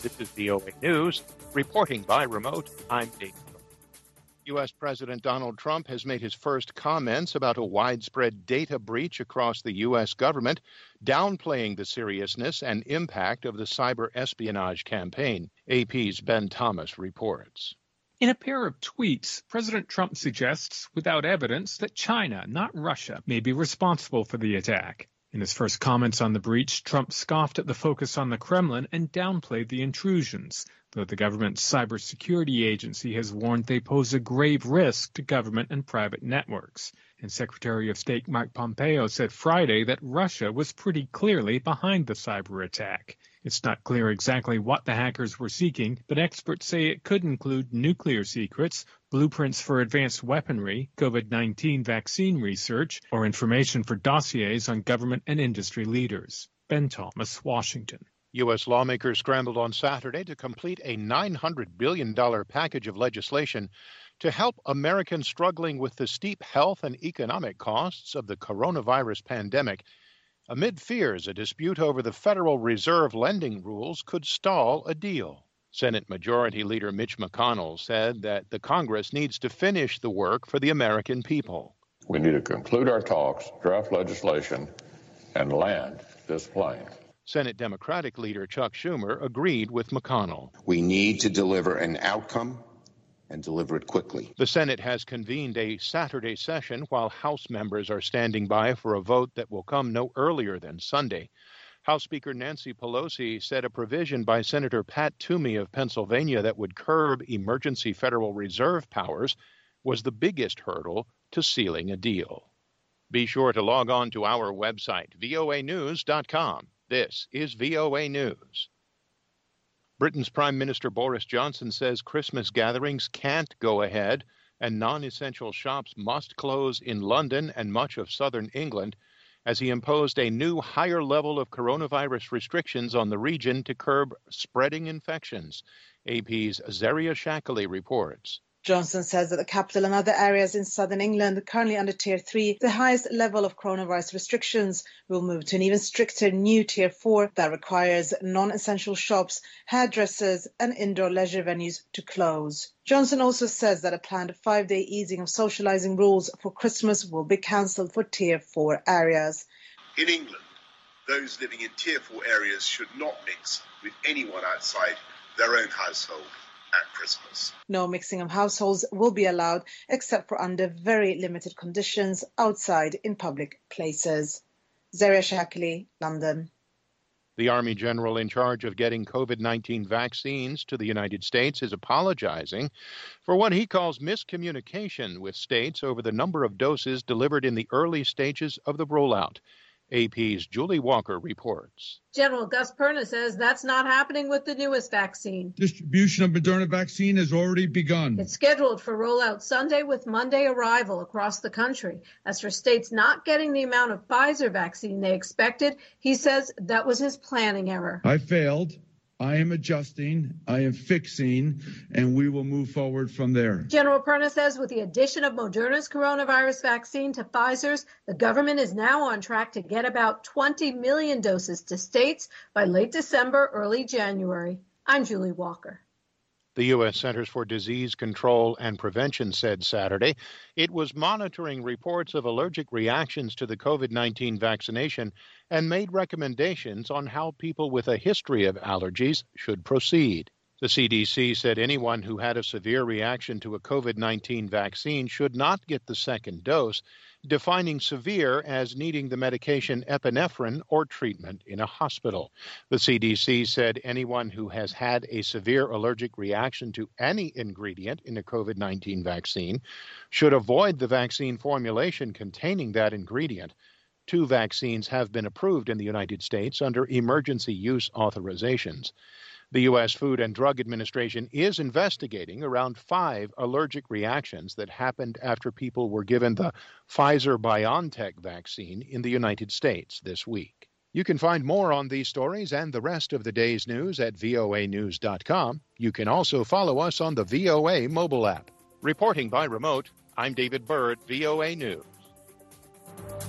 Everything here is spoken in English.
This is VOA News. Reporting by remote, I'm David. U.S. President Donald Trump has made his first comments about a widespread data breach across the U.S. government, downplaying the seriousness and impact of the cyber espionage campaign. AP's Ben Thomas reports. In a pair of tweets, President Trump suggests, without evidence, that China, not Russia, may be responsible for the attack. In his first comments on the breach, Trump scoffed at the focus on the Kremlin and downplayed the intrusions, though the government's cybersecurity agency has warned they pose a grave risk to government and private networks. And Secretary of State Mike Pompeo said Friday that Russia was pretty clearly behind the cyber attack. It's not clear exactly what the hackers were seeking, but experts say it could include nuclear secrets, blueprints for advanced weaponry, COVID-19 vaccine research, or information for dossiers on government and industry leaders. Ben Thomas, Washington. U.S. lawmakers scrambled on Saturday to complete a $900 billion package of legislation to help Americans struggling with the steep health and economic costs of the coronavirus pandemic. Amid fears a dispute over the Federal Reserve lending rules could stall a deal. Senate Majority Leader Mitch McConnell said that the Congress needs to finish the work for the American people. We need to conclude our talks, draft legislation, and land this plane. Senate Democratic Leader Chuck Schumer agreed with McConnell. We need to deliver an outcome and deliver it quickly. The Senate has convened a Saturday session while House members are standing by for a vote that will come no earlier than Sunday. House Speaker Nancy Pelosi said a provision by Senator Pat Toomey of Pennsylvania that would curb emergency Federal Reserve powers was the biggest hurdle to sealing a deal. Be sure to log on to our website, voanews.com. This is VOA News. Britain's Prime Minister Boris Johnson says Christmas gatherings can't go ahead and non-essential shops must close in London and much of southern England as he imposed a new higher level of coronavirus restrictions on the region to curb spreading infections. AP's Zaria Shackley reports. Johnson says that the capital and other areas in southern England are currently under Tier 3, the highest level of coronavirus restrictions, will move to an even stricter new Tier 4 that requires non-essential shops, hairdressers and indoor leisure venues to close. Johnson also says that a planned 5-day easing of socialising rules for Christmas will be cancelled for Tier 4 areas. In England, those living in Tier 4 areas should not mix with anyone outside their own household at Christmas. No mixing of households will be allowed except for under very limited conditions outside in public places. Zaria Shackley, London. The Army General in charge of getting COVID-19 vaccines to the United States is apologizing for what he calls miscommunication with states over the number of doses delivered in the early stages of the rollout. AP's Julie Walker reports. General Gus Perna says that's not happening with the newest vaccine. Distribution of Moderna vaccine has already begun. It's scheduled for rollout Sunday with Monday arrival across the country. As for states not getting the amount of Pfizer vaccine they expected, he says that was his planning error. I failed. I am adjusting, I am fixing, and we will move forward from there. General Perna says with the addition of Moderna's coronavirus vaccine to Pfizer's, the government is now on track to get about 20 million doses to states by late December, early January. I'm Julie Walker. The U.S. Centers for Disease Control and Prevention said Saturday it was monitoring reports of allergic reactions to the COVID-19 vaccination and made recommendations on how people with a history of allergies should proceed. The CDC said anyone who had a severe reaction to a COVID-19 vaccine should not get the second dose, defining severe as needing the medication epinephrine or treatment in a hospital. The CDC said anyone who has had a severe allergic reaction to any ingredient in a COVID-19 vaccine should avoid the vaccine formulation containing that ingredient. 2 vaccines have been approved in the United States under emergency use authorizations. The U.S. Food and Drug Administration is investigating around 5 allergic reactions that happened after people were given the Pfizer-BioNTech vaccine in the United States this week. You can find more on these stories and the rest of the day's news at voanews.com. You can also follow us on the VOA mobile app. Reporting by remote, I'm David Byrd, VOA News.